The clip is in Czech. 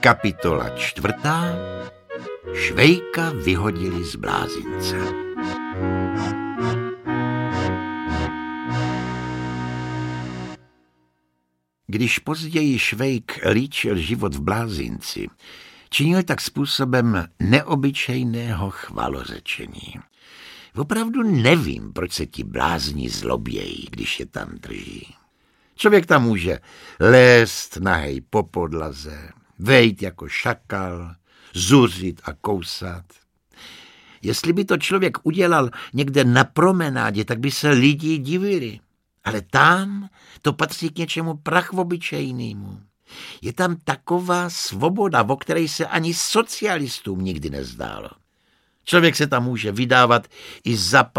Kapitola 4. Švejka vyhodili z blázince. Když později Švejk líčil život v blázinci, činil tak způsobem neobyčejného chvalořečení. Opravdu nevím, proč se ti blázni zlobějí, když je tam drží. Člověk tam může lézt nahej po podlaze, vejít jako šakal, zuřit a kousat. Jestli by to člověk udělal někde na promenádě, tak by se lidi divili. Ale tam to patří k něčemu prachvobyčejnému. Je tam taková svoboda, o které se ani socialistům nikdy nezdálo. Člověk se tam může vydávat i za